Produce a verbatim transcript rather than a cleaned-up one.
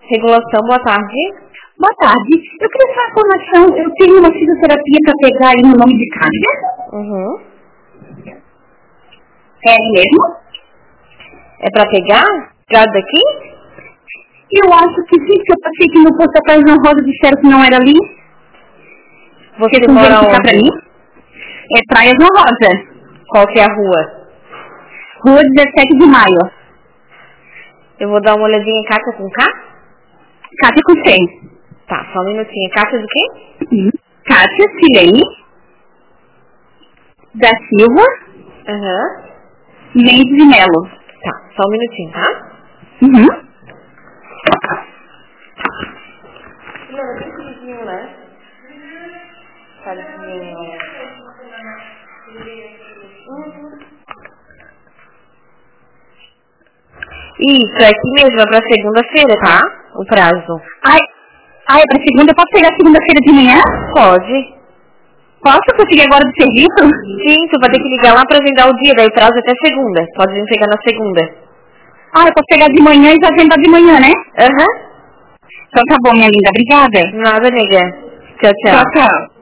Regulação, boa tarde. Boa tarde. Eu queria saber informação. Eu tenho uma fisioterapia para pegar aí no nome de Kátia. Uhum. É aí mesmo? É pra pegar? Pegar daqui? Eu acho que sim, que eu passei aqui no posto atrás na roda, disseram que não era ali. Você Vocês mora verificar onde? pra mim? É Praias na Rosa. Qual que é a rua? Rua dezessete de maio. Eu vou dar uma olhadinha em Kátia com K? Kátia com C. Tá, só um minutinho. Kátia do quê? Uhum. Kátia Silene da Silva Aham. Mendes de Melo. Tá, só um minutinho, tá? Uhum. Não, é bem pequenininho, né? Tadinho. Uhum. Isso, é aqui mesmo, é pra segunda-feira, tá? O prazo. Ai, ai, é pra segunda, eu posso pegar segunda-feira de manhã? Pode. Posso conseguir agora do serviço? Sim, tu vai ter que ligar lá pra agendar o dia, daí o prazo é até segunda. Pode vir pegar na segunda. Ah, eu posso pegar de manhã e já agendar de manhã, né? Aham. Então tá bom, minha linda. Obrigada. Nada, nega. Tchau, tchau. Tchau, tchau.